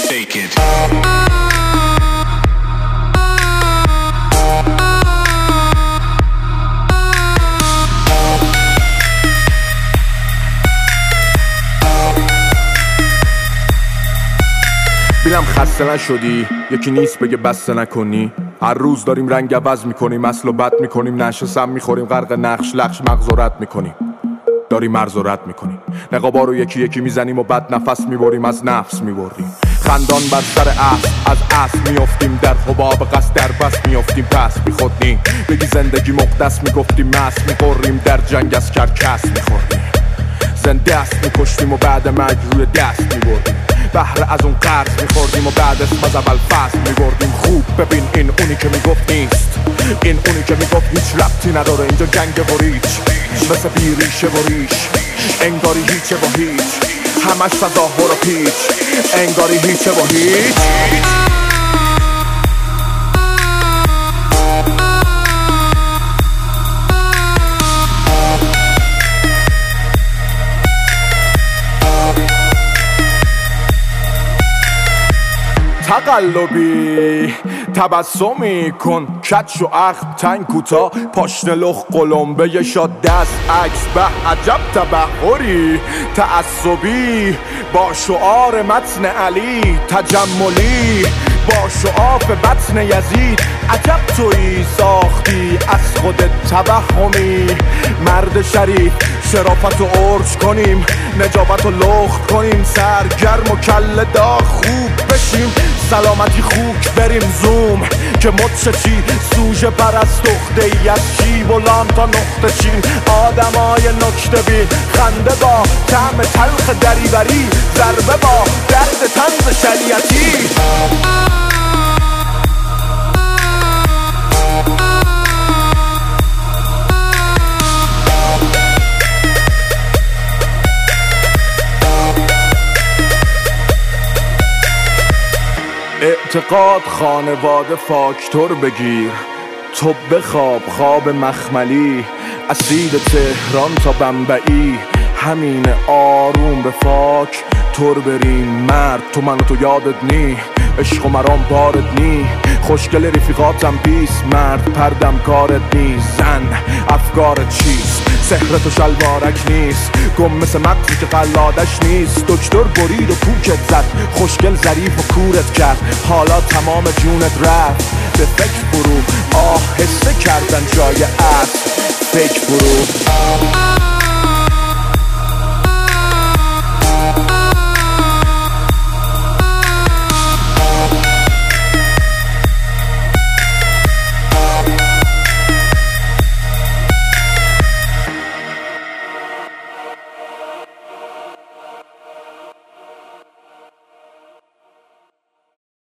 Take it. بینم خسته نشدی، یکی نیست بگه بسته نکنی. هر روز داریم رنگ عوض میکنیم، اصل و بد میکنیم، نشه سم میخوریم، غرق نقش لخش مغز و رد میکنیم، داریم مرز و رد میکنیم. نقابا رو یکی یکی میزنیم و بد نفس میبریم، از نفس میبریم. خندان بر سر اصل، از اصل میافتیم، در حباب قصد در بس میافتیم، پس بی خود نیم. بگی زندگی مقدس میگفتیم، مست میخوریم، در جنگ از کرکس میخوریم. زنده است میکشتیم و بعد مرگ روی دست میبردیم، بهره از اون قرض میخوردیم و بعد اسم از اول فصل میبردیم. خوب ببین این اونی که میگفت نیست، این اونی که میگفت هیچ ربطی نداره، اینجا جنگ و ریچ، مثل بیریشه و ریش، انگاری هیچه و هیچ، همش تظاهر و پیچ، انگاری هیچه و هیچ. تقلبی تبسمی کن، کچ و اخم تنگ کوتا، پاشنه لخ قلمبه یه شاد دست عکس، به عجب تبحری تعصبی با شعار متن علی، تجملی با شعاف بطن یزید. عجب تویی ساختی از خودت توهمی، مرد شریف شرافت و عرج کنیم، نجابت و لخت کنیم، سرگرم و کله داغ خوب بشیم، سلامتی خوک بریم زوم که مدشه چی، سوژه پرست اخته ای از شیب و لام تا نقطه چین. آدمای نکته بین، خنده با طعم تلخ دریوری، ضربه با درد طنز شریعتی. اعتقاد خانواده فاکتور بگیر، تو بخواب خواب مخملی، اسید تهران تا بمبئی، همین آروم به فاک تور بریم. مرد تو من و تو یادت نی، عشق و مرام بارد نی، خوشگل رفیقاتم بیس، مرد پردم کارت نی، زن افکارت چیست، سحرت و شلوارک نیست، گم مثل مغزی که قلادش نیست. دکتر برید و پوکت زد، خوشگل ظریف و کورت کرد، حالا تمام جونت رفت به فکر فرو، آهسته کردن جای اصل فکر فرو.